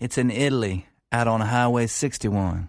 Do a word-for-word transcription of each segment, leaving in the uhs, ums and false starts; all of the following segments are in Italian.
It's in Italy, out on Highway sixty-one.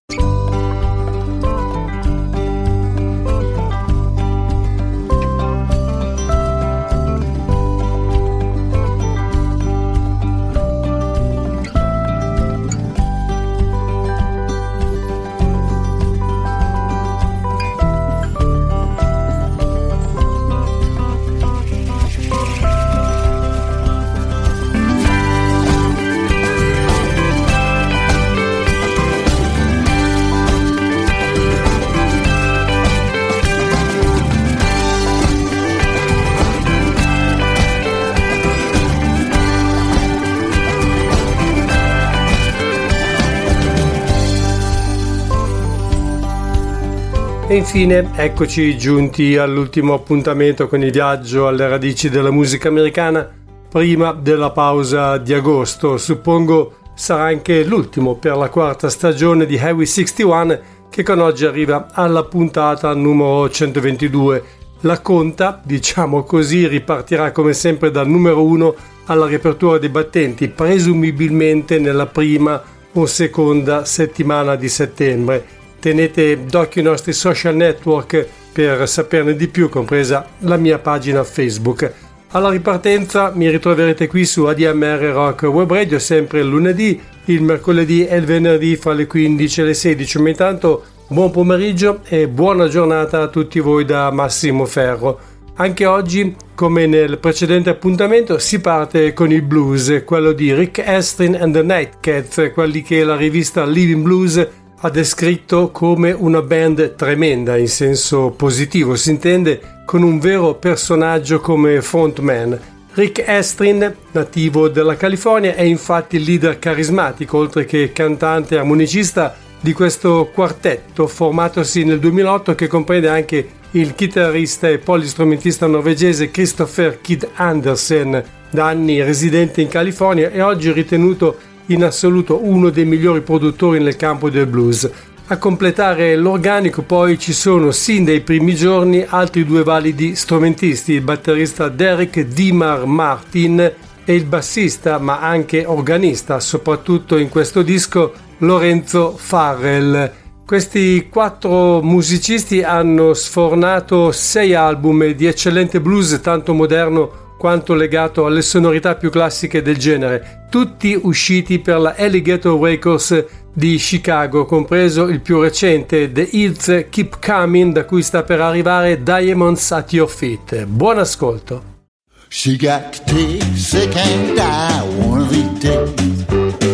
E infine eccoci giunti all'ultimo appuntamento con il viaggio alle radici della musica americana prima della pausa di agosto. Suppongo sarà anche l'ultimo per la quarta stagione di Highway sessantuno, che con oggi arriva alla puntata numero centoventidue. La conta, diciamo così, ripartirà come sempre dal numero uno alla riapertura dei battenti, presumibilmente nella prima o seconda settimana di settembre. Tenete d'occhio i nostri social network per saperne di più, compresa la mia pagina Facebook. Alla ripartenza mi ritroverete qui su A D M R Rock Web Radio sempre il lunedì, il mercoledì e il venerdì fra le quindici e le sedici. Ma intanto buon pomeriggio e buona giornata a tutti voi da Massimo Ferro. Anche oggi, come nel precedente appuntamento, si parte con il blues, quello di Rick Astley and the Nightcats, quelli che la rivista Living Blues ha descritto come una band tremenda in senso positivo, si intende, con un vero personaggio come frontman. Rick Astley, nativo della California, è infatti il leader carismatico, oltre che cantante e armonicista, di questo quartetto formatosi nel duemilaotto, che comprende anche il chitarrista e polistrumentista norvegese Christopher Kid Andersen, da anni residente in California e oggi ritenuto in assoluto uno dei migliori produttori nel campo del blues. A completare l'organico poi ci sono sin dai primi giorni altri due validi strumentisti, il batterista Derek Dimar Martin e il bassista ma anche organista, soprattutto in questo disco, Lorenzo Farrell. Questi quattro musicisti hanno sfornato sei album di eccellente blues, tanto moderno quanto legato alle sonorità più classiche del genere, tutti usciti per la Alligator Records di Chicago, compreso il più recente, The Hits Keep Coming, da cui sta per arrivare Diamonds at Your Feet. Buon ascolto. She got to take sick and die one of these days.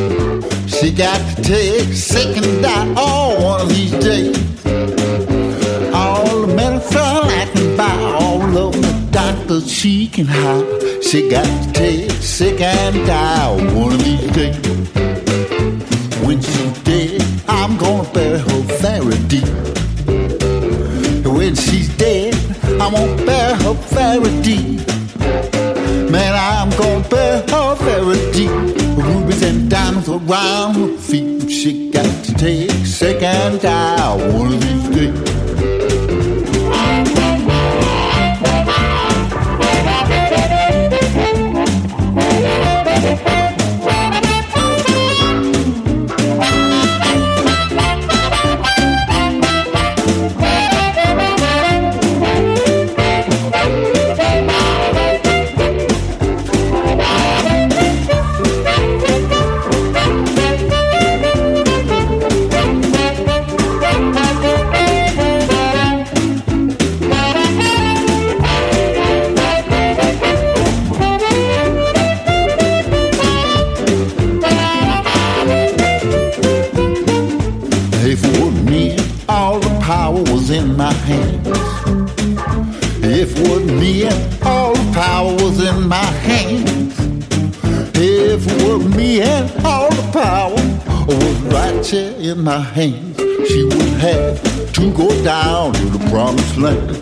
She got to take sick and die all one of these days. All the medicine I can buy, all of the doctors she can hire. She got to take sick and die one of these days. When she's dead, I'm gonna bury her very deep. When she's dead, I'm gonna bury her very deep. Man, I'm gonna bury her very deep. Rubies and diamonds around her feet. She got to take sick and die one of these days. In my hands. If it wasn't me and all the power was in my hands. If it wasn't me and all the power was right here in my hands, she would have to go down to the promised land.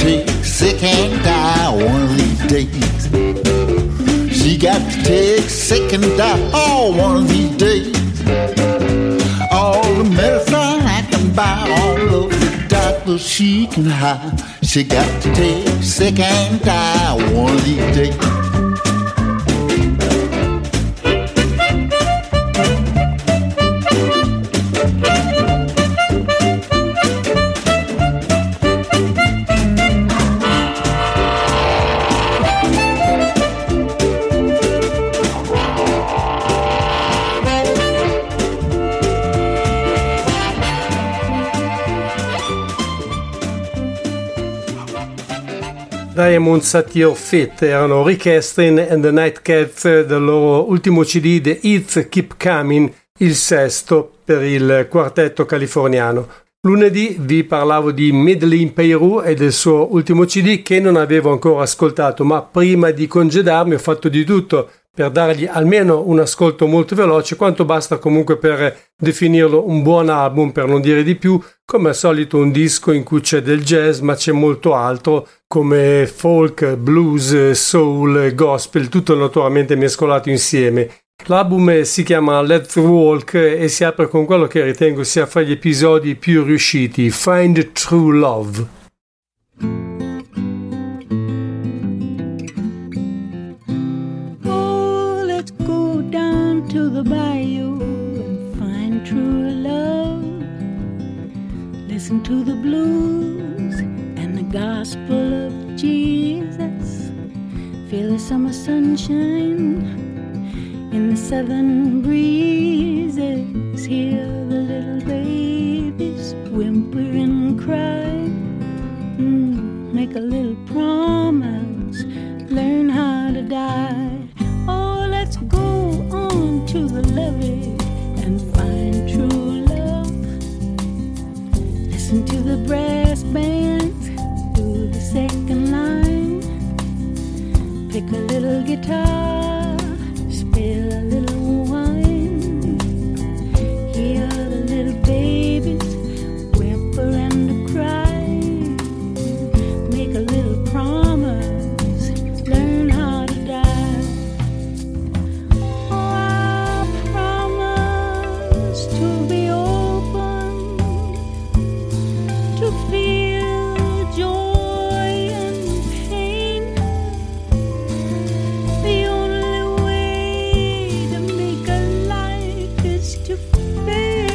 take sick and die one of these days. She got to take sick and die all one of these days. All the medicine I can buy, all of the doctors she can hire, she got to take sick and die one of these days. Diamonds at Your Feet erano Rick Astley and the Nightcats del loro ultimo C D The Hits Keep Coming, il sesto per il quartetto californiano. Lunedì vi parlavo di Medellin Peru e del suo ultimo C D che non avevo ancora ascoltato, ma prima di congedarmi ho fatto di tutto per dargli almeno un ascolto molto veloce, quanto basta comunque per definirlo un buon album, per non dire di più. Come al solito un disco in cui c'è del jazz, ma c'è molto altro, come folk, blues, soul, gospel, tutto naturalmente mescolato insieme. L'album si chiama Let's Walk e si apre con quello che ritengo sia fra gli episodi più riusciti, Find True Love. Oh, let's go down to the bayou and find true love. Listen to the blues and the gospel of Jesus. Feel the summer sunshine in the southern breezes. Hear the little babies whimper and cry. Mm, make a little promise, learn how to die. Oh, let's go on to the levee and find true love. Listen to the brass bands through the second line. Pick a little guitar, spill a little wine. Hear the little babies whimper and cry. Make a little promise, learn how to die. Oh, I promise to be open, to feel joy and pain. The only way to make a life is to fail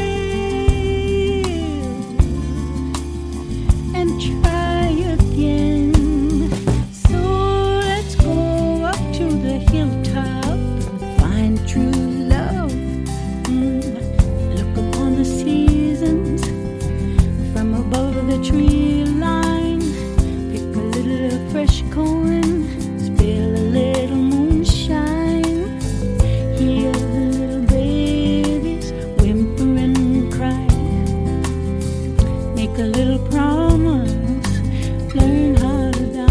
and try again. So let's go up to the hilltop and find true love. Mm, Look upon the seasons from above the tree line. Pick a little fresh corn, spill a little moonshine. Hear the little babies whimper and cry. Make a little promise, learn how to die.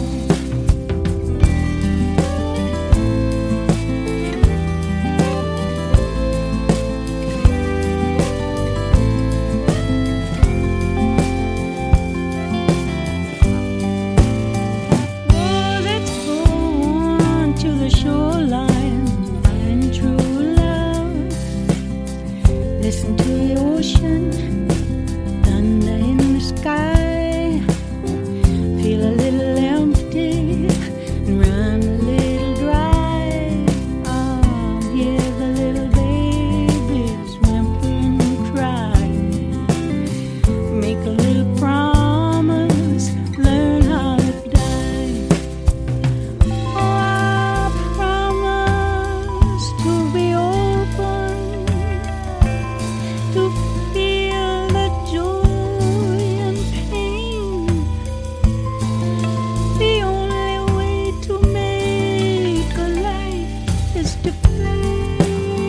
Oh, let's go on to the shoreline, find true love. Listen to the ocean, thunder in the sky. Feel a little empty and run a little dry. Oh, hear the little babies whimper and cry. Make a little promise, learn how to die. Oh, I promise to be open, to feel the joy and pain. The only way to make a life is to fail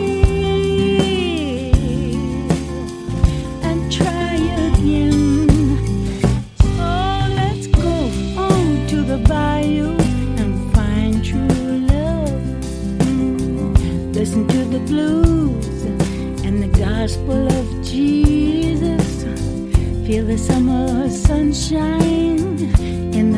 and try again. So let's go on to the bayou and find true love. Mm, Listen to the blues and the gospel of Jesus. Feel the summer sunshine in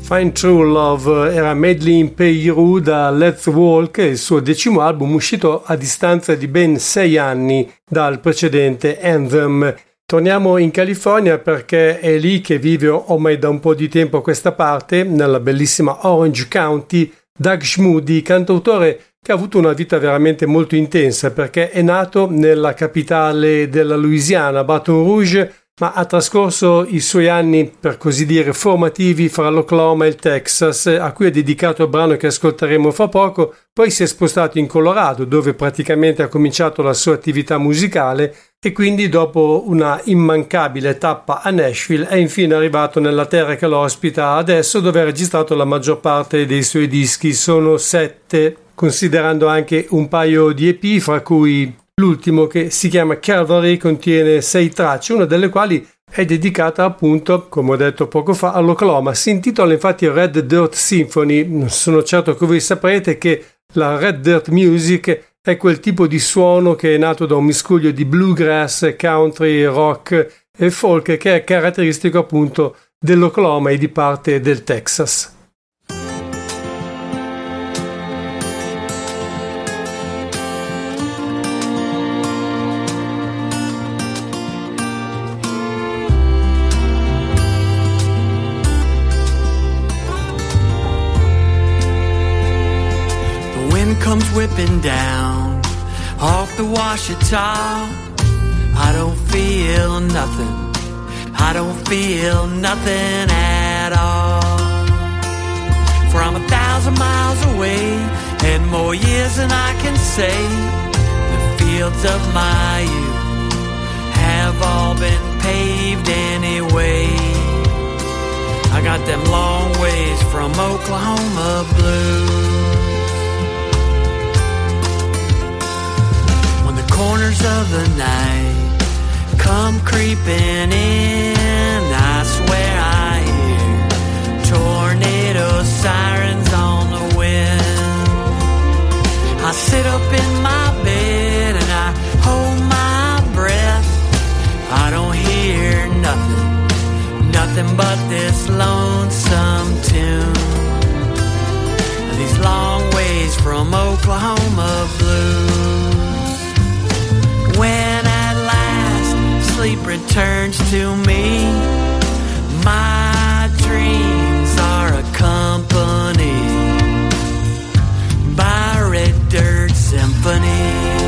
Find True Love era Made in Peru da Let's Walk, il suo decimo album uscito a distanza di ben sei anni dal precedente Anthem. Torniamo in California perché è lì che vive ormai da un po' di tempo a questa parte, nella bellissima Orange County, Doug Schmoody, cantautore che ha avuto una vita veramente molto intensa perché è nato nella capitale della Louisiana, Baton Rouge, ma ha trascorso i suoi anni, per così dire, formativi fra l'Oklahoma e il Texas, a cui è dedicato il brano che ascolteremo fra poco. Poi si è spostato in Colorado, dove praticamente ha cominciato la sua attività musicale, e quindi dopo una immancabile tappa a Nashville è infine arrivato nella terra che lo ospita adesso, dove ha registrato la maggior parte dei suoi dischi. Sono sette, considerando anche un paio di E P, fra cui l'ultimo, che si chiama Calvary, contiene sei tracce, una delle quali è dedicata appunto, come ho detto poco fa, all'Oklahoma. Si intitola infatti Red Dirt Symphony. Sono certo che voi saprete che la Red Dirt Music è quel tipo di suono che è nato da un miscuglio di bluegrass, country, rock e folk, che è caratteristico appunto dell'Oklahoma e di parte del Texas. Comes whipping down off the Ouachita. I don't feel nothing, I don't feel nothing at all. For I'm a thousand miles away and more years than I can say. The fields of my youth have all been paved anyway. I got them long ways from Oklahoma blues. Corners of the night come creeping in, I swear I hear tornado sirens on the wind. I sit up in my bed and I hold my breath. I don't hear nothing, nothing but this lonesome tune. These long ways from Oklahoma blues. When at last sleep returns to me, my dreams are accompanied by Red Dirt Symphony.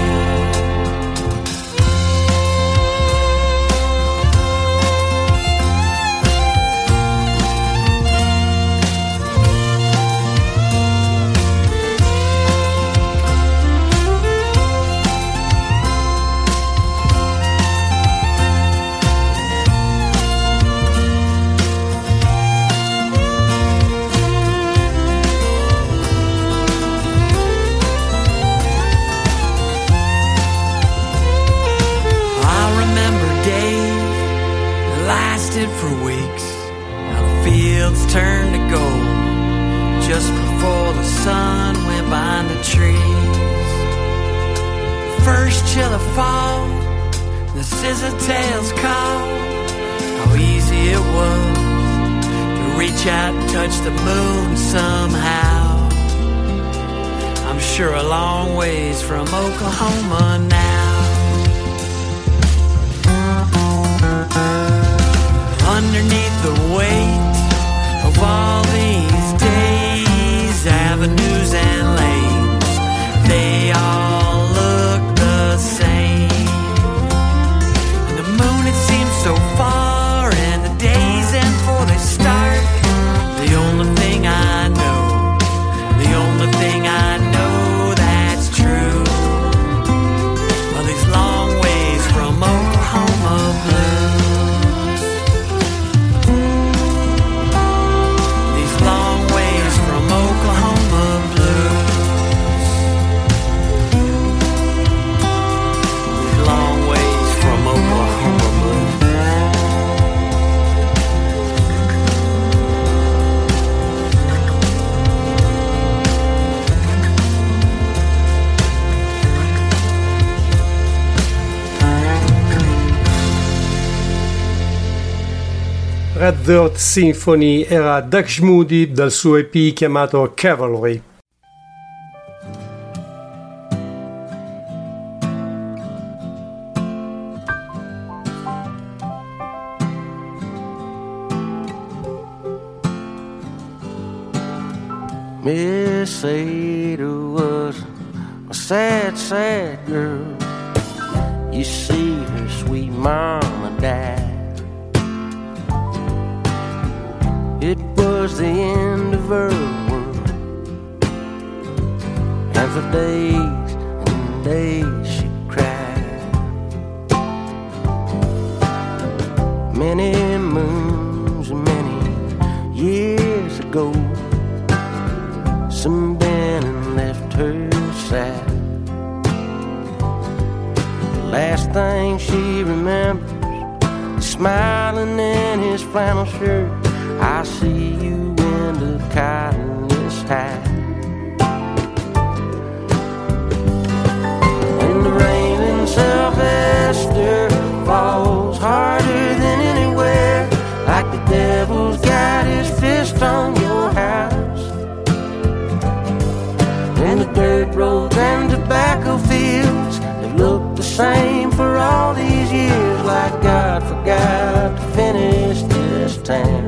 For weeks, how the fields turned to gold just before the sun went behind the trees. First chill of fall, the scissor-tails call. How easy it was to reach out and touch the moon somehow. I'm sure a long ways from Oklahoma now. Underneath the weight of all these days, avenues and lanes, they all look the same. And the moon, it seems so far, and the days end before they start. The only thing I know, the only thing I know that's true, well, Red Dirt Symphony era Dutch Moody dal suo E P chiamato Cavalry. Miss Ada was a sad, sad girl. You see, her sweet mama died. It was the end of her world, and for days and days she cried. Many moons and many years ago, some man left her side. The last thing she remembers is smiling in his flannel shirt. I see you in the cottonless hat. When the rain in Sylvester falls harder than anywhere, like the devil's got his fist on your house. And the dirt roads and tobacco fields have looked the same for all these years, like God forgot to finish this town.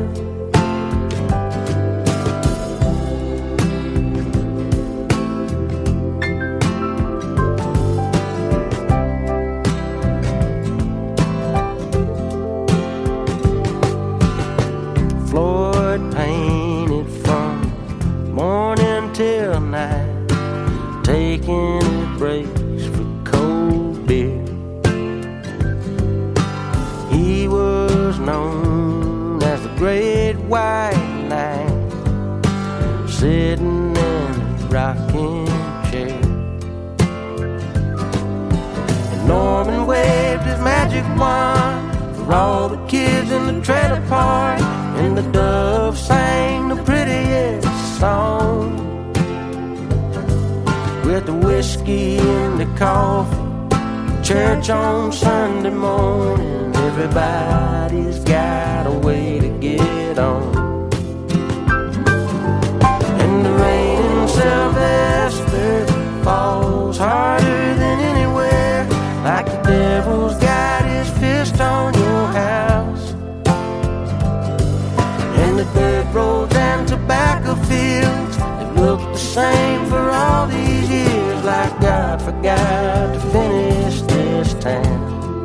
Floyd painted from morning till night, taking breaks for cold beer. He was known as the Great White Knight, sitting in a rocking chair. And Norman waved his magic wand for all the kids in the trailer park, and the dove sang the prettiest song. With the whiskey and the coffee, church on Sunday morning, everybody's got a way to get on. And the rain in Sylvester falls harder than anywhere, like the devil's got his fist on your house. And the dirt roads and tobacco fields have looked the same for all these years, like God forgot to finish this town.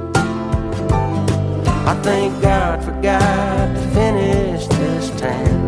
I think God forgot to finish this town.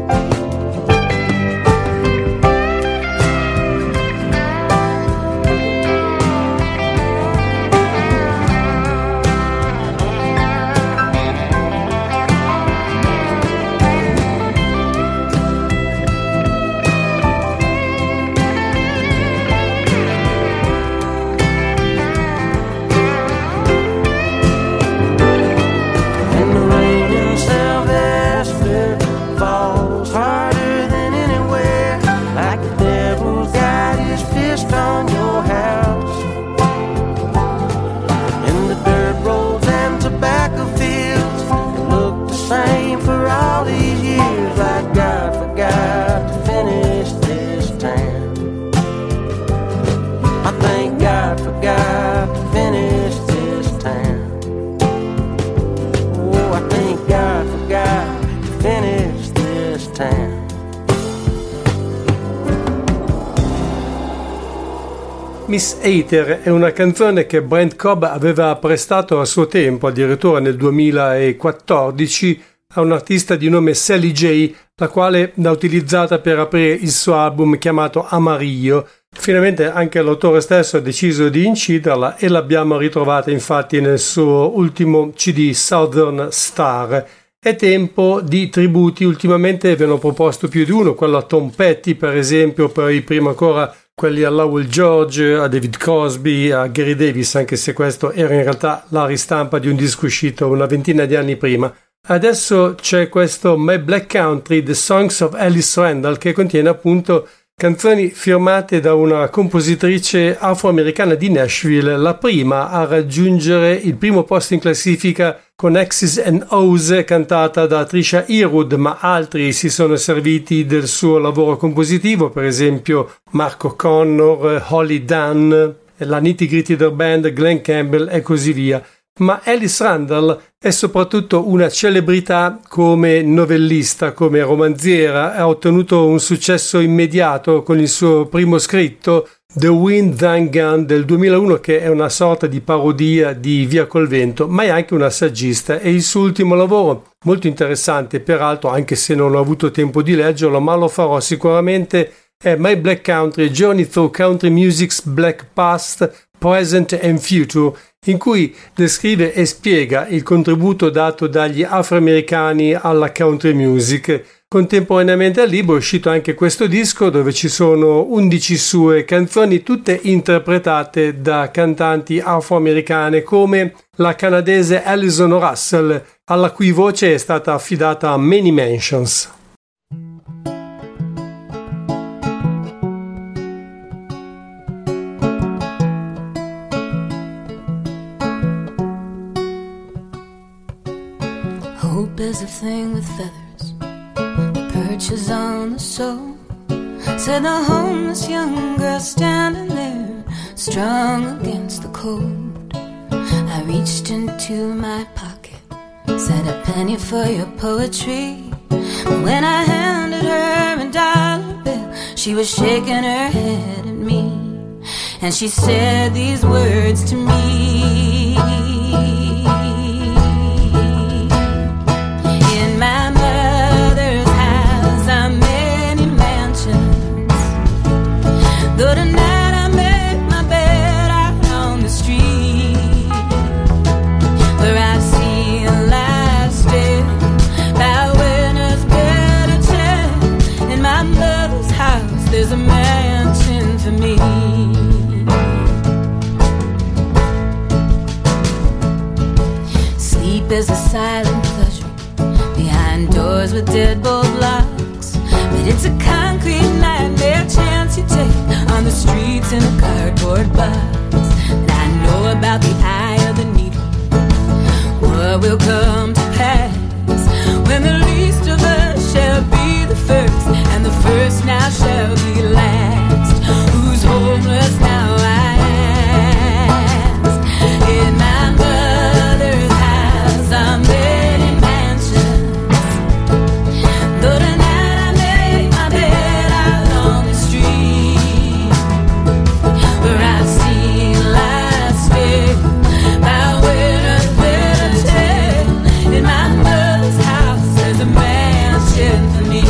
Miss Eater è una canzone che Brent Cobb aveva prestato a suo tempo, addirittura nel duemilaquattordici, a un artista di nome Sally J, la quale l'ha utilizzata per aprire il suo album chiamato Amarillo. Finalmente anche l'autore stesso ha deciso di inciderla e l'abbiamo ritrovata infatti nel suo ultimo C D Southern Star. È tempo di tributi, ultimamente ve ne ho proposto più di uno, quello a Tom Petty per esempio, poi prima ancora quelli a Lowell George, a David Crosby, a Gary Davis, anche se questo era in realtà la ristampa di un disco uscito una ventina di anni prima. Adesso c'è questo My Black Country, The Songs of Alice Randall, che contiene appunto canzoni firmate da una compositrice afroamericana di Nashville, la prima a raggiungere il primo posto in classifica con X's and O's cantata da Trisha Yearwood, ma altri si sono serviti del suo lavoro compositivo, per esempio Marco Connor, Holly Dunn, la Nitty Gritty Dirt Band, Glenn Campbell e così via. Ma Alice Randall è soprattutto una celebrità come novellista, come romanziera. Ha ottenuto un successo immediato con il suo primo scritto The Wind Thine Gun del duemilauno, che è una sorta di parodia di Via col vento, ma è anche una saggista, e il suo ultimo lavoro, molto interessante peraltro, anche se non ho avuto tempo di leggerlo, ma lo farò sicuramente, è My Black Country, Journey Through Country Music's Black Past, Present and Future, in cui descrive e spiega il contributo dato dagli afroamericani alla country music. Contemporaneamente al libro è uscito anche questo disco dove ci sono undici sue canzoni, tutte interpretate da cantanti afroamericane come la canadese Alison Russell, alla cui voce è stata affidata Many Mansions. Hope is a thing with feathers, perches on the soul, said the homeless young girl standing there, strung against the cold. I reached into my pocket, said a penny for your poetry, but when I handed her a dollar bill, she was shaking her head at me, and she said these words to me. In my mother's house are many mansions, though tonight I make my bed out on the street, where I've seen life still by winners better chance. In my mother's house there's a mansion for me. Sleep is a silent pleasure behind doors with deadbolt locks, but it's a concrete nightmare chance you take on the streets in a cardboard box. And I know about the eye of the needle, what will come to pass when the least of us shall be the first, and the first now shall be last. Who's homeless now, I ask. In my mother's house I'm many mansions, though tonight I make my bed out on the street, where I've seen life spent by winners better tell. In my mother's house there's a mansion for me.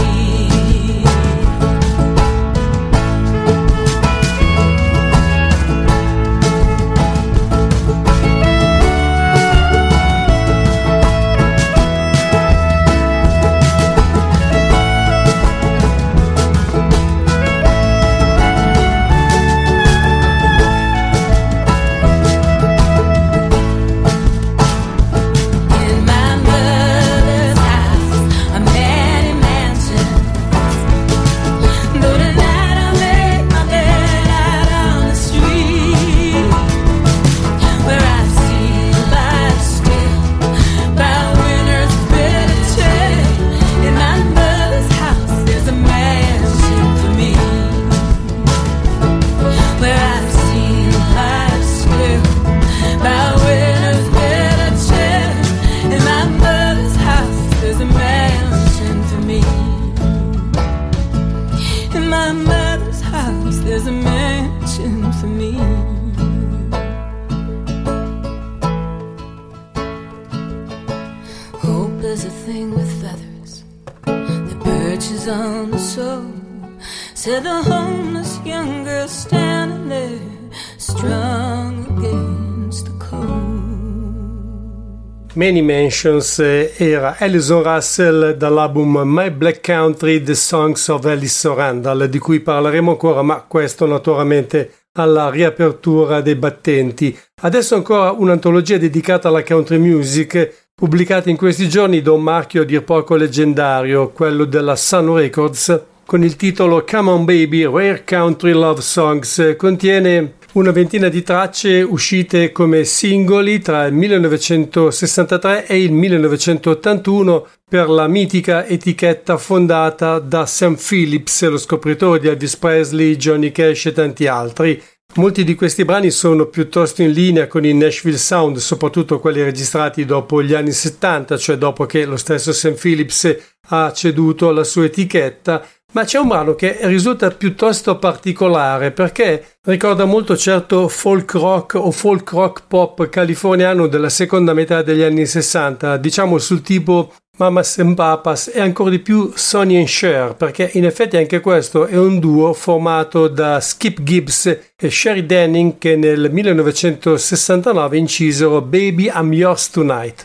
In my mother's house are many mansions, though tonight I make my bed out on the street, where I've seen life still by winners better tell. In my mother's house there's a mansion for me, where I've seen life still by winners better tell. In my mother's house there's a mansion for me. In my mother's house there's a mansion for me. Hope is a thing with feathers that perches on the soul, said the homeless young girl standing there, strung against the cold. Many Mansions era Alison Russell dall'album My Black Country, The Songs of Alice Randall, di cui parleremo ancora, ma questo naturalmente alla riapertura dei battenti. Adesso ancora un'antologia dedicata alla country music, pubblicata in questi giorni da un marchio a dir poco leggendario, quello della Sun Records, con il titolo Come On Baby, Rare Country Love Songs. Contiene una ventina di tracce uscite come singoli tra il millenovecentosessantatré e il millenovecentottantuno per la mitica etichetta fondata da Sam Phillips, lo scopritore di Elvis Presley, Johnny Cash e tanti altri. Molti di questi brani sono piuttosto in linea con il Nashville Sound, soprattutto quelli registrati dopo gli anni settanta, cioè dopo che lo stesso Sam Phillips ha ceduto alla sua etichetta. Ma c'è un brano che risulta piuttosto particolare perché ricorda molto certo folk rock o folk rock pop californiano della seconda metà degli anni sessanta, diciamo sul tipo Mamas and Papas e ancora di più Sonny and Cher, perché in effetti anche questo è un duo formato da Skip Gibbs e Sherry Denning che nel millenovecentosessantanove incisero Baby I'm Yours Tonight.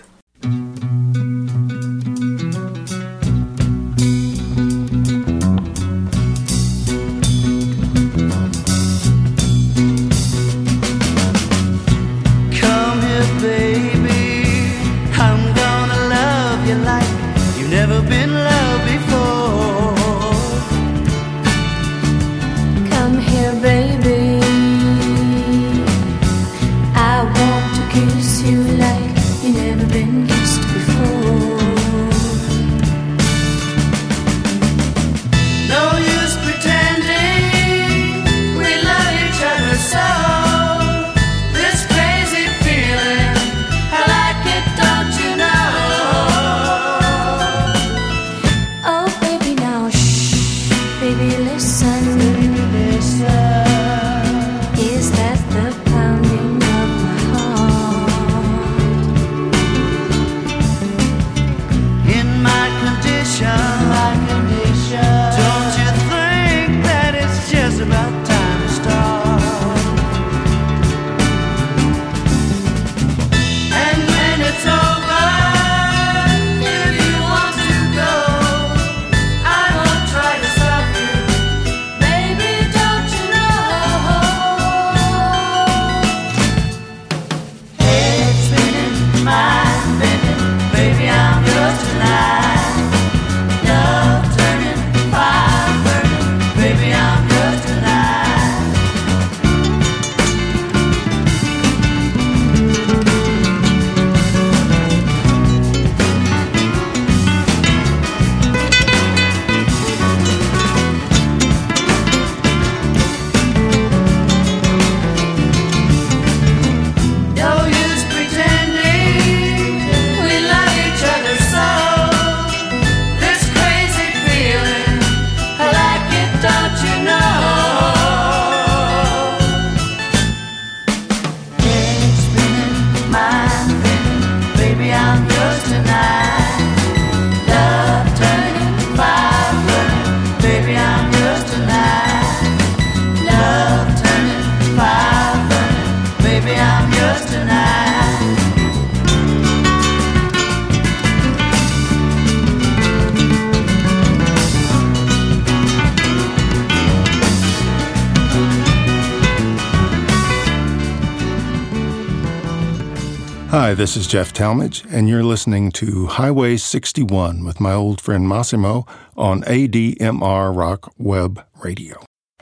Hi, this is Jeff Talmadge, and you're listening to Highway sixty-one with my old friend Massimo on A D M R Rock Web Radio.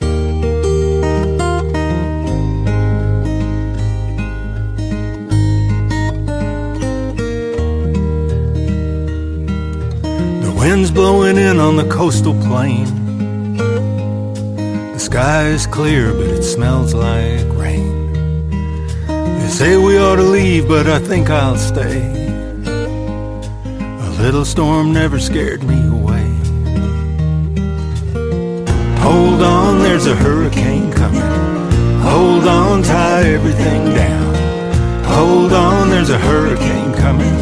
The wind's blowing in on the coastal plain. The sky is clear, but it smells like rain. They say we ought to leave, but I think I'll stay. A little storm never scared me away. Hold on, there's a hurricane coming. Hold on, tie everything down. Hold on, there's a hurricane coming.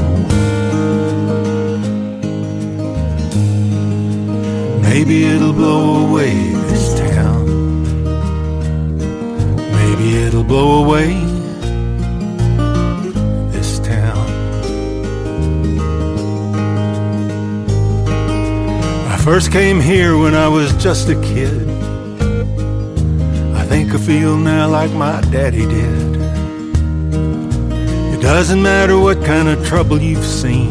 Maybe it'll blow away this town. Maybe it'll blow away this town. I first came here when I was just a kid. I think I feel now like my daddy did. It doesn't matter what kind of trouble you've seen.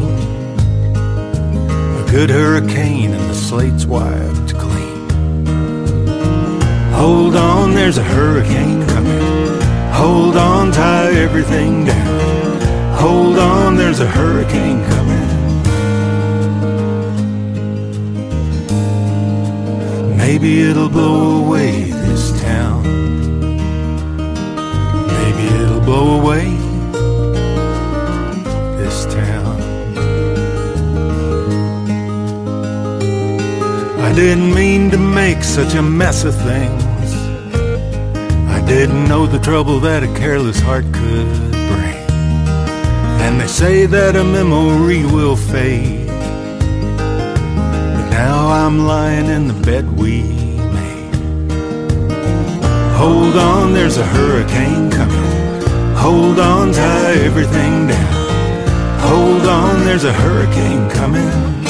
A good hurricane and the slate's wiped clean. Hold on, there's a hurricane coming. Hold on, tie everything down. Hold on, there's a hurricane coming. Maybe it'll blow away this town. Maybe it'll blow away this town. I didn't mean to make such a mess of things. I didn't know the trouble that a careless heart could bring. And they say that a memory will fade, but now I'm lying in the bed we made. Hold on, there's a hurricane coming. Hold on, tie everything down. Hold on, there's a hurricane coming.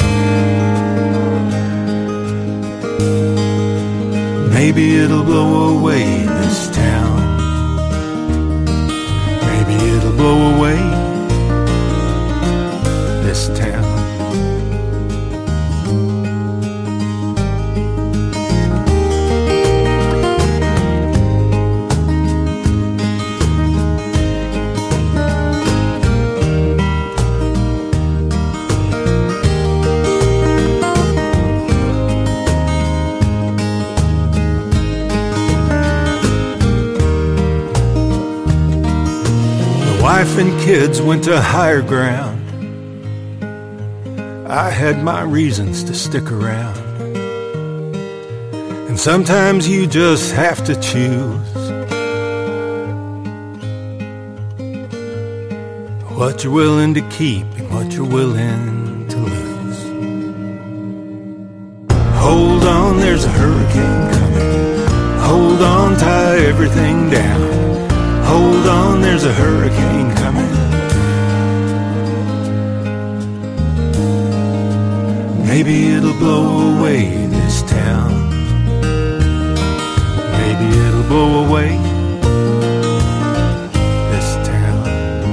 Maybe it'll blow away this town. Maybe it'll blow away this town. Wife and kids went to higher ground. I had my reasons to stick around. And sometimes you just have to choose what you're willing to keep and what you're willing to lose. Hold on, there's a hurricane coming. Hold on, tie everything down. Hold on, there's a hurricane coming. Maybe it'll blow away this town. Maybe it'll blow away this town.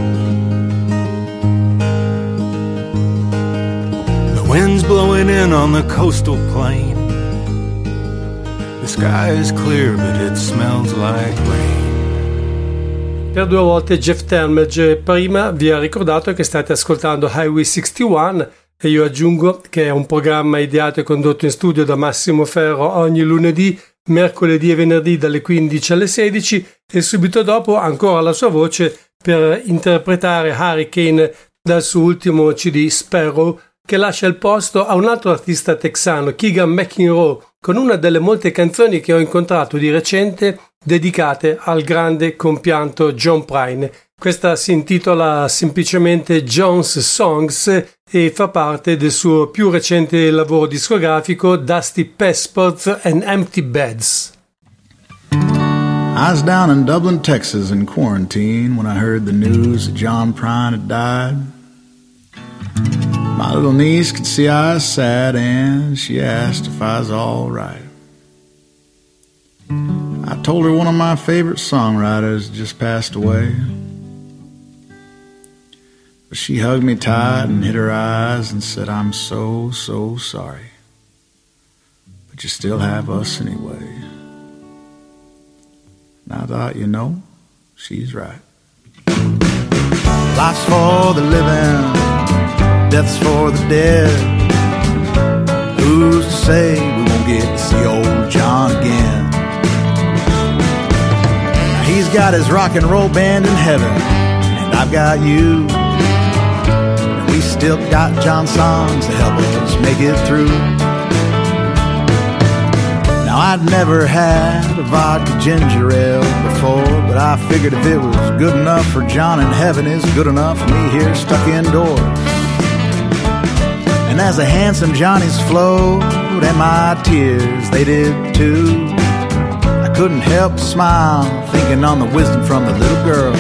The wind's blowing in on the coastal plain. The sky is clear, but it smells like rain. Per due volte Jeff Talmadge. Prima vi ha ricordato che state ascoltando Highway sessantuno e io aggiungo che è un programma ideato e condotto in studio da Massimo Ferro ogni lunedì, mercoledì e venerdì dalle quindici alle sedici e subito dopo ancora la sua voce per interpretare Hurricane dal suo ultimo C D Sparrow, che lascia il posto a un altro artista texano, Keegan McEnroe, con una delle molte canzoni che ho incontrato di recente dedicate al grande compianto John Prine. Questa si intitola semplicemente John's Songs e fa parte del suo più recente lavoro discografico Dusty Passports and Empty Beds. I was down in Dublin, Texas in quarantine when I heard the news that John Prine had died. My little niece could see I was sad and she asked if I was all right. I told her one of my favorite songwriters just passed away. But she hugged me tight and hid her eyes and said, I'm so, so sorry. But you still have us anyway. And I thought, you know, she's right. Life's for the living, death's for the dead. Who's to say we won't get to see old John again? Now he's got his rock and roll band in heaven, and I've got you. And we still got John songs to help us make it through. Now I'd never had a vodka ginger ale before, but I figured if it was good enough for John in heaven, it's good enough for me here stuck indoors. And as the handsome Johnnies flowed, and my tears, they did too, I couldn't help but smile, thinking on the wisdom from the little girl.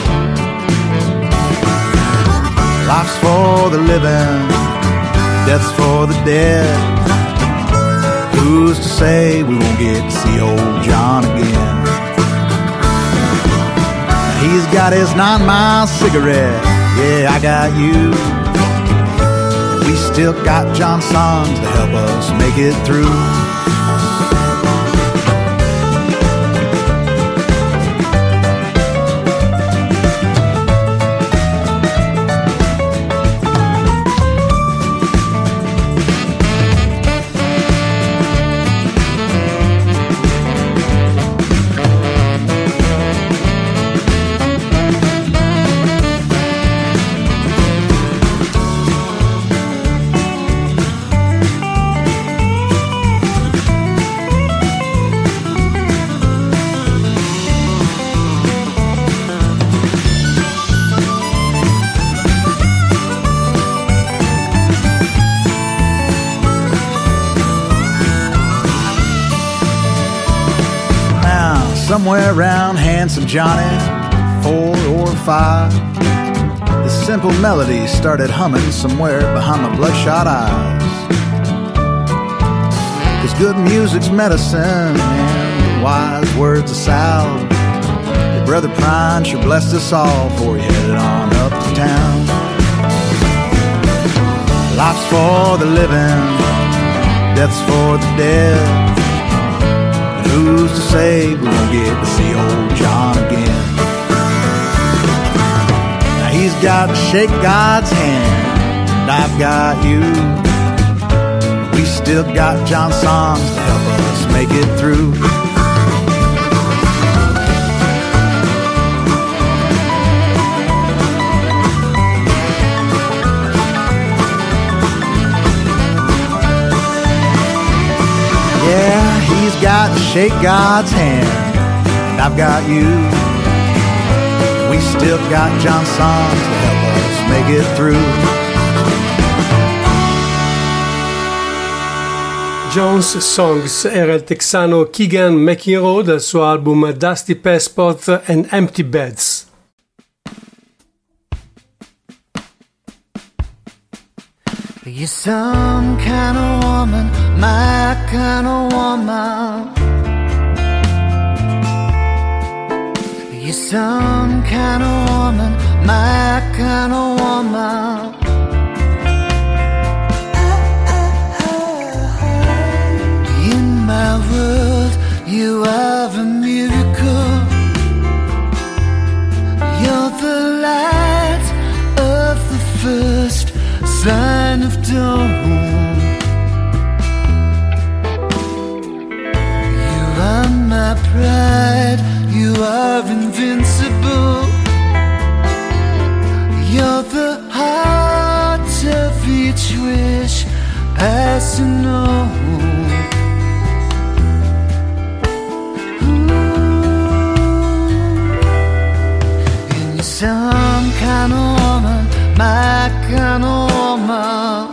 Life's for the living, death's for the dead. Who's to say we won't get to see old John again? Now he's got his nine-mile cigarette, yeah, I got you. We still got John songs to help us make it through. somewhere around Handsome Johnny, four or five. This simple melody started humming somewhere behind my bloodshot eyes. 'Cause good music's medicine and wise words of salve. Your brother Prine sure blessed us all before he headed on up to town. Life's for the living, death's for the dead. And who's to say we won't get to see old John again? Now he's got to shake God's hand, and I've got you. We still got John songs to help us make it through. Yeah, he's got to shake God's hand, and I've got you. We still got John songs to help us make it through. John's Songs era il texano Keegan McEnroe dal suo album Dusty Passport and Empty Beds. You're some kind of woman, my kind of woman. You're some kind of woman, my kind of woman. In my world, you are a miracle. You're the light of the first sign of dawn. You are my pride, you are invincible. You're the heart of each wish passing on. And you're some kind of woman, my kind of woman.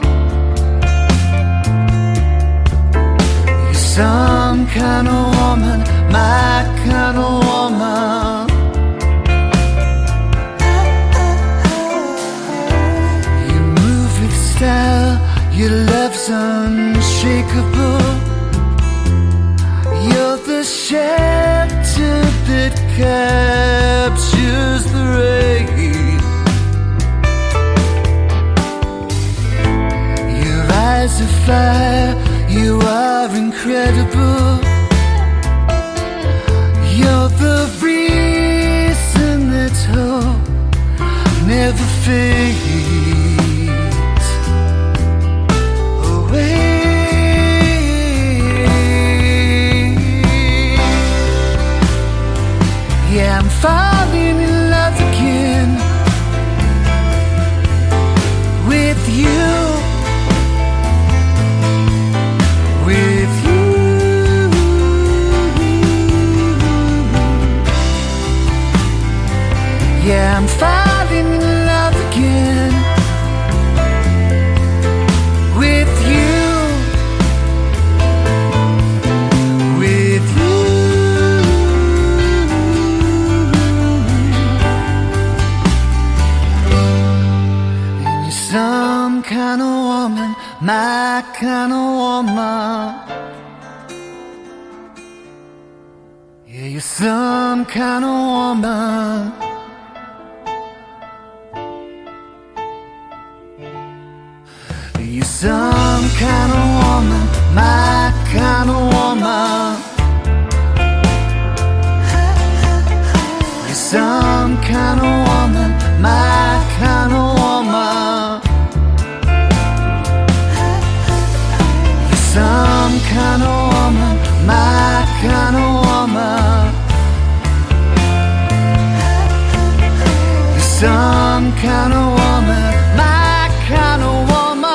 You're some kind of woman, my kind of woman. You move with style, your love's unshakable. You're the shelter that captures the rain. Eyes of fire, you are incredible. You're the reason that hope never fades away. Yeah, I'm falling in love again with you. With you, yeah, I'm falling in love again with you, with you. And you're some kind of woman, my kind of woman. Yeah, you're some kind of woman. You're some kind of woman, my kind of woman. You're some kind of woman, my kind of woman. Some kind of woman, my kind of woman. You're some kind of woman, my kind of woman.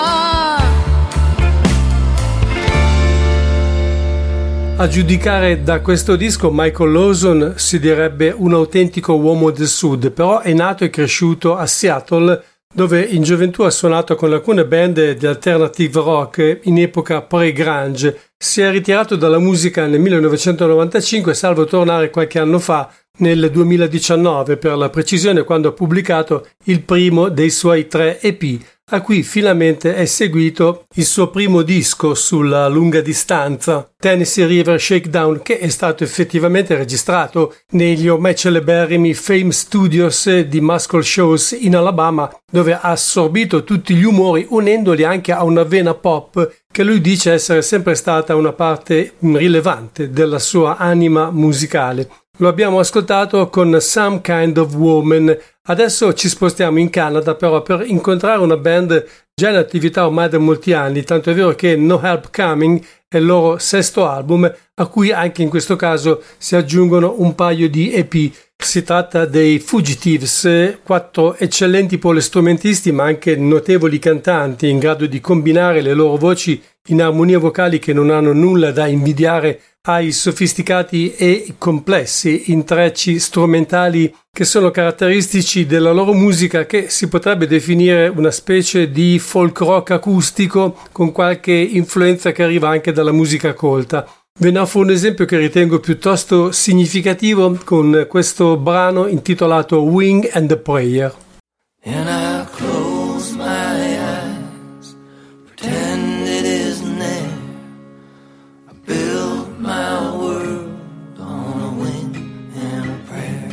A giudicare da questo disco, Michael Lawson si direbbe un autentico uomo del sud, però è nato e cresciuto a Seattle, dove in gioventù ha suonato con alcune band di alternative rock in epoca pre-grunge, si è ritirato dalla musica nel millenovecentonovantacinque, salvo tornare qualche anno fa, nel duemiladiciannove per la precisione, quando ha pubblicato il primo dei suoi tre E P, a cui finalmente è seguito il suo primo disco sulla lunga distanza, Tennessee River Shakedown, che è stato effettivamente registrato negli ormai celeberrimi Fame Studios di Muscle Shoals in Alabama, dove ha assorbito tutti gli umori unendoli anche a una vena pop che lui dice essere sempre stata una parte rilevante della sua anima musicale. Lo abbiamo ascoltato con Some Kind of Woman. Adesso ci spostiamo in Canada però per incontrare una band già in attività ormai da molti anni, tanto è vero che No Help Coming è il loro sesto album, a cui anche in questo caso si aggiungono un paio di E P. Si tratta dei Fugitives, quattro eccellenti polistrumentisti ma anche notevoli cantanti in grado di combinare le loro voci in armonie vocali che non hanno nulla da invidiare ai sofisticati e complessi intrecci strumentali che sono caratteristici della loro musica, che si potrebbe definire una specie di folk rock acustico con qualche influenza che arriva anche dalla musica colta. Ve ne offro un esempio che ritengo piuttosto significativo con questo brano intitolato Wing and the Prayer. And I close my eyes, pretend it isn't there. I build my world on a wing and a prayer.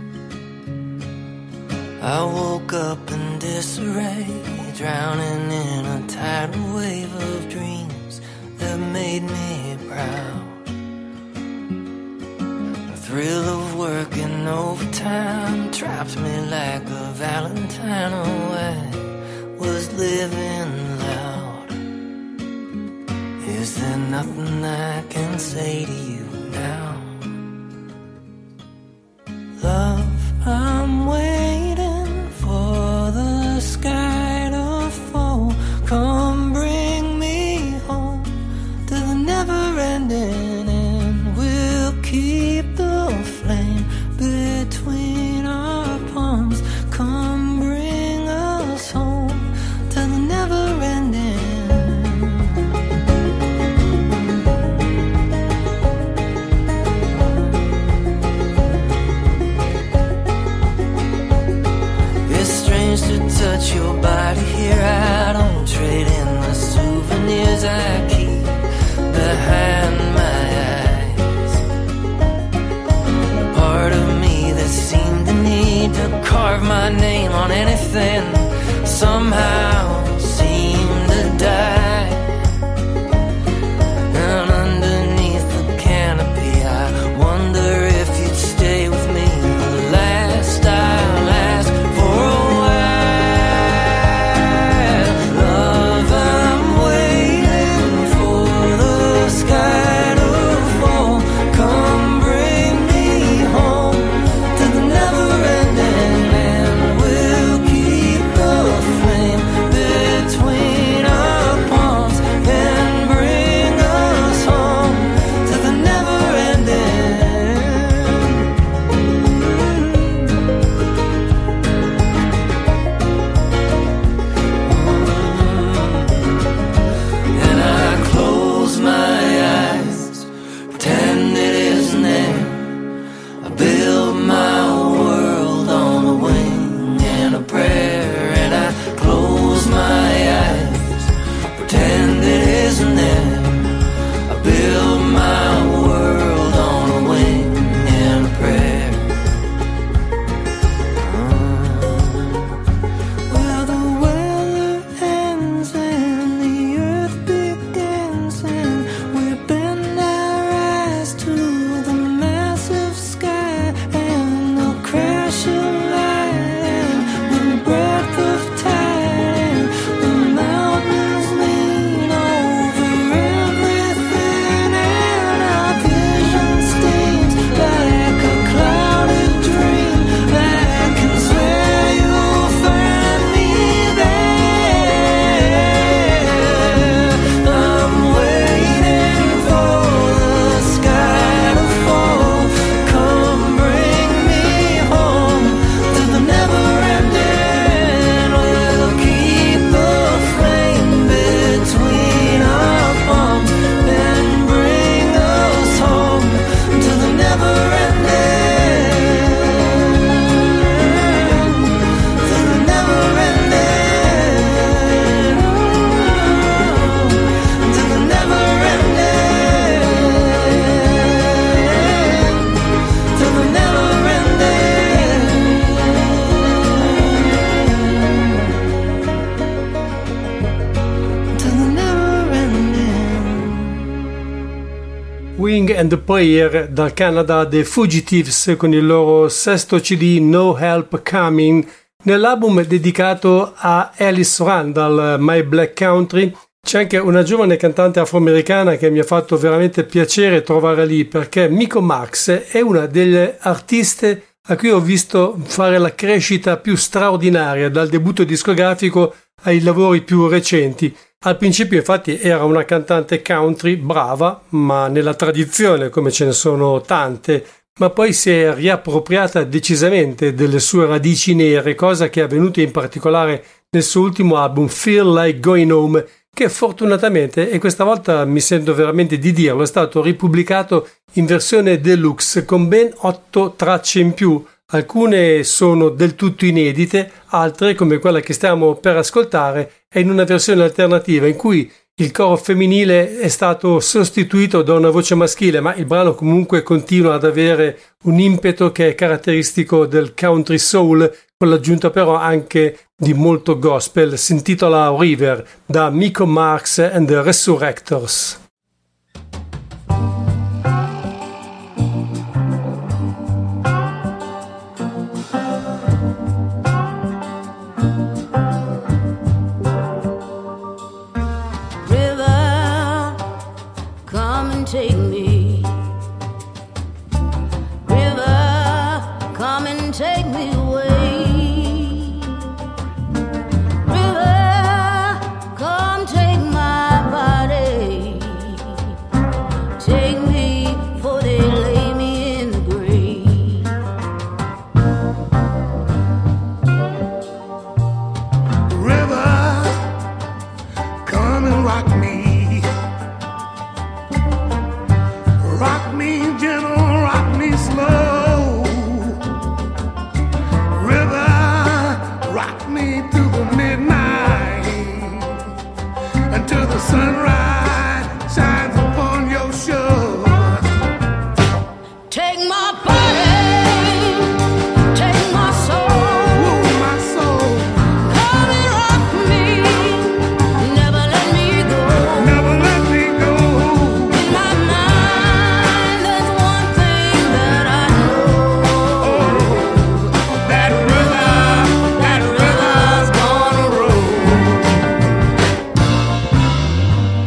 I woke up in disarray, drowning in a tidal wave of dreams that made me proud. The thrill of working overtime trapped me like a Valentine. Oh, I was living loud. Is there nothing I can say to you now? Love, I'm waiting for the sky to fall. Come bring me home to the never ending, and we'll keep the flame between our palms. Come bring us home to the never ending. It's strange to touch your body here. I don't trade in the souvenirs I keep behind my eyes. Part of me that seemed to need to carve my name on anything somehow seemed to die. And underneath the canopy I wonder if you'd stay with me. The last I'll ask for a while. Love, I'm waiting for the sky to fall. Come bring me home to the never ending, and we'll keep Wing and the Prayer, dal Canada The Fugitives con il loro sesto C D No Help Coming. Nell'album dedicato a Alice Randall, My Black Country, c'è anche una giovane cantante afroamericana che mi ha fatto veramente piacere trovare lì, perché Miko Marks è una delle artiste a cui ho visto fare la crescita più straordinaria dal debutto discografico ai lavori più recenti. Al principio infatti era una cantante country brava, ma nella tradizione, come ce ne sono tante, ma poi si è riappropriata decisamente delle sue radici nere, cosa che è avvenuta in particolare nel suo ultimo album Feel Like Going Home, che fortunatamente, e questa volta mi sento veramente di dirlo, è stato ripubblicato in versione deluxe con ben otto tracce in più. Alcune sono del tutto inedite, altre, come quella che stiamo per ascoltare, è in una versione alternativa in cui il coro femminile è stato sostituito da una voce maschile, ma il brano comunque continua ad avere un impeto che è caratteristico del country soul, con l'aggiunta però anche di molto gospel. Si intitola River, da Miko Marks and the Resurrectors. Take me, river, come and take me away. River, come take my body, take me, for they lay me in the grave. River, come and rock me. Rock me gentle, rock me slow. River, rock me through the midnight until the sunrise shines upon your shore. Take my body, take my soul, Ooh, my soul. come and rock me, never let me go, never let me go. In my mind there's one thing that I know, That river, that river's gonna roll.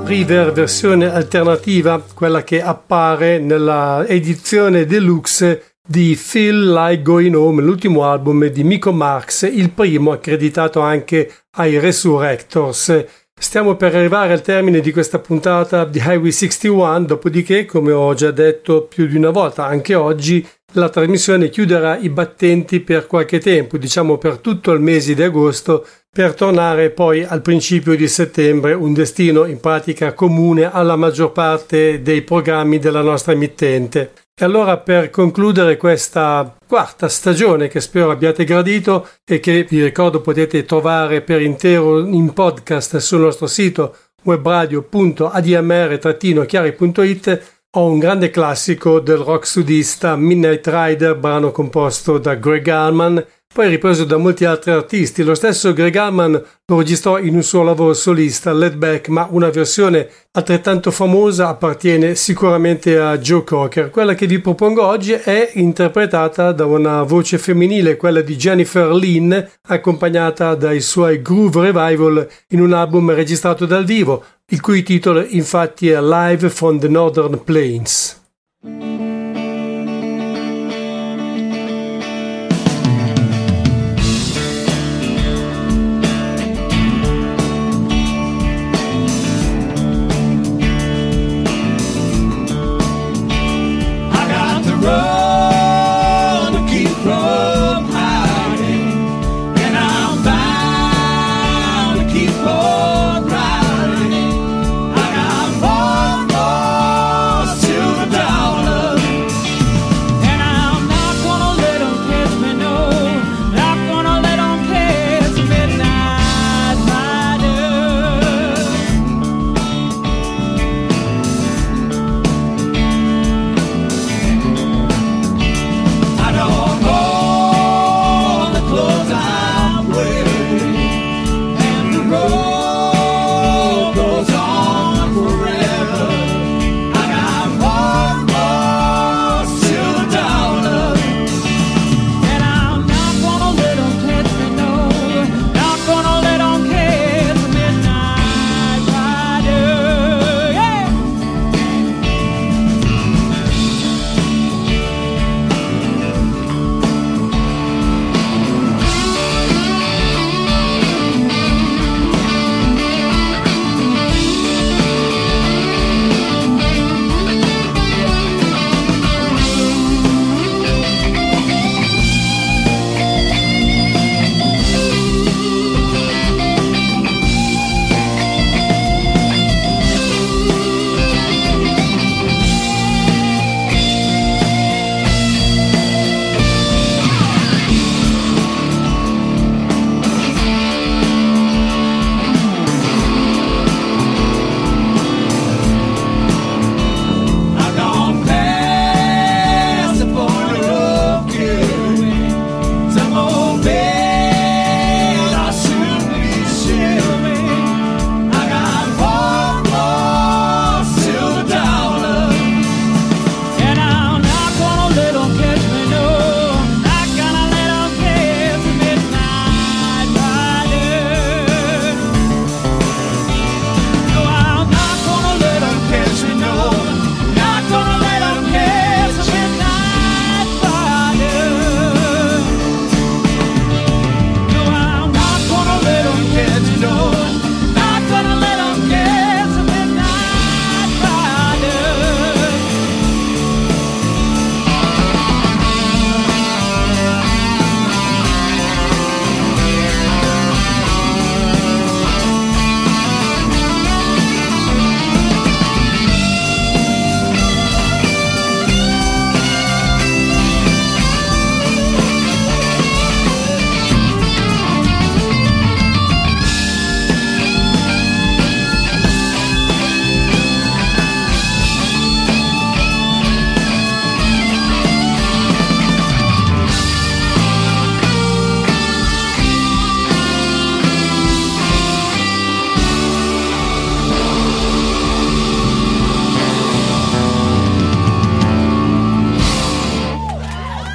River versione alternativa, quella che appare nella edizione deluxe di Feel Like Going Home, l'ultimo album di Miko Marx, il primo accreditato anche ai Resurrectors. Stiamo per arrivare al termine di questa puntata di Highway sessantuno, dopodiché, come ho già detto più di una volta, anche oggi la trasmissione chiuderà i battenti per qualche tempo, diciamo per tutto il mese di agosto, per tornare poi al principio di settembre, un destino in pratica comune alla maggior parte dei programmi della nostra emittente. E allora, per concludere questa quarta stagione, che spero abbiate gradito e che vi ricordo potete trovare per intero in podcast sul nostro sito webradio punto a d m r trattino chiari punto i t, ho un grande classico del rock sudista, Midnight Rider, brano composto da Greg Allman, poi ripreso da molti altri artisti. Lo stesso Greg Allman lo registrò in un suo lavoro solista, Let Back, ma una versione altrettanto famosa appartiene sicuramente a Joe Cocker. Quella che vi propongo oggi è interpretata da una voce femminile, quella di Jennifer Lynn, accompagnata dai suoi Groove Revival in un album registrato dal vivo, il cui titolo infatti è Live from the Northern Plains. Love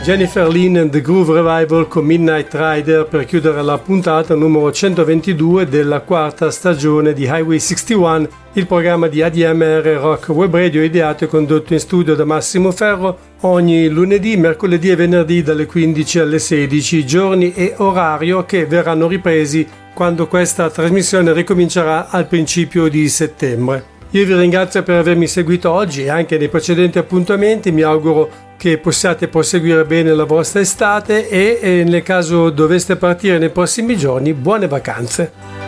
Jennifer Lynn and the Groove Revival con Midnight Rider per chiudere la puntata numero centoventidue della quarta stagione di Highway sessantuno, il programma di A D M R Rock Web Radio ideato e condotto in studio da Massimo Ferro ogni lunedì, mercoledì e venerdì dalle quindici alle sedici, giorni e orario che verranno ripresi quando questa trasmissione ricomincerà al principio di settembre. Io vi ringrazio per avermi seguito oggi e anche nei precedenti appuntamenti, mi auguro che possiate proseguire bene la vostra estate e, e nel caso doveste partire nei prossimi giorni, buone vacanze!